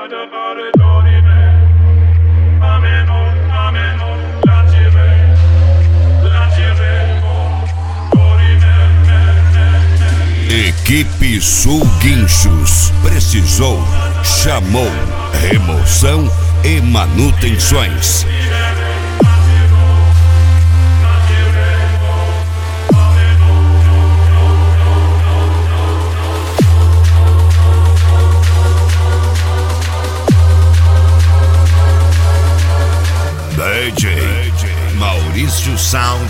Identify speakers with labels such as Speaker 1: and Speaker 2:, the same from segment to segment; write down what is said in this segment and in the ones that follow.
Speaker 1: Equipe Sul Guinchos. Precisou, chamou, remoção e manutenções. DJ Maurício Sound.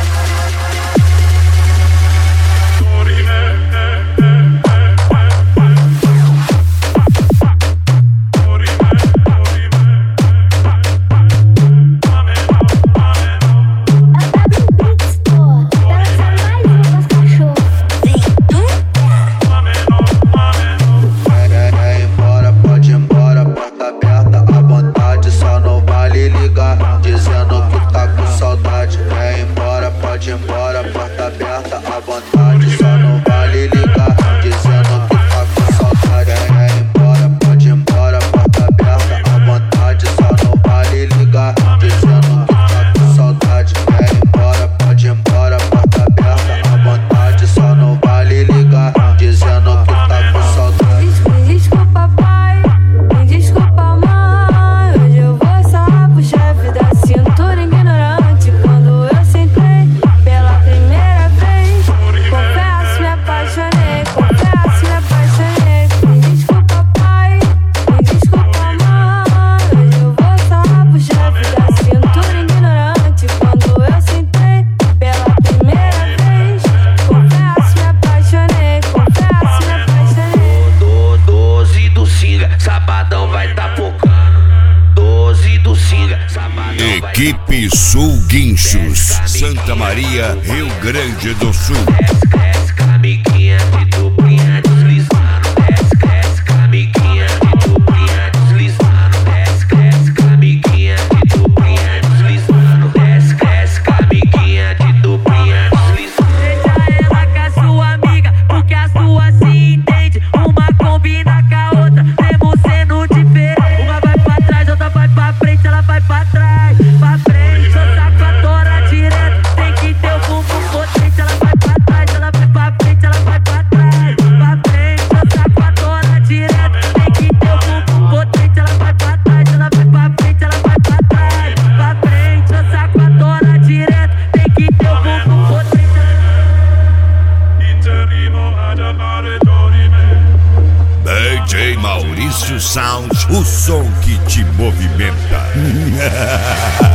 Speaker 2: Embora, porta aberta, à vontade, só não vale ligar, dizendo que tá com saudade. É embora, pode ir embora, porta aberta, à vontade, só não vale ligar, dizendo que tá com saudade. É embora, pode ir embora, porta aberta, à vontade, só não vale ligar, dizendo que tá com saudade.
Speaker 3: Desculpa pai, desculpa mãe, hoje eu vou sarrar pro chefe da cintura ignorante. Quando eu sentei pela primeira vez, confesso, me apaixonei, confesso, me apaixonei. Desculpa pai, desculpa mãe, hoje eu vou sarrar pro chefe da cintura ignorante. Quando eu sentei pela primeira vez, confesso, me apaixonei, confesso, me apaixonei.
Speaker 4: 12 do Singa, sabadão vai tá focando. 12 do Singa, sabadão vai tá
Speaker 1: Equipe Sul Guinchos, Santa Maria, Rio Grande do Sul.
Speaker 4: Desce com a amiguinha de duplinha deslizando. Desce com a amiguinha de duplinha deslizando. Desce com a amiguinha de duplinha deslizando. Desce com a amiguinha de duplinha deslizando. Deixa ela com a sua amiga, porque a sua se entende. Uma combina com a outra, mesmo sendo diferente. Uma vai pra trás, outra vai pra frente, ela vai pra trás. Pra frente, só tá com a tora direto. Tem que ter o bumbum potente, ela vai pra trás, ela vai pra frente, ela vai pra trás. Pra frente, só tá com a tora direto. Tem que ter o bumbum potente, ela vai pra trás, ela vai pra frente, ela vai pra trás. Pra frente, só tá com a tora direto. Tem que ter o bumbum potente.
Speaker 1: DJ Maurício Sound, o som que te movimenta.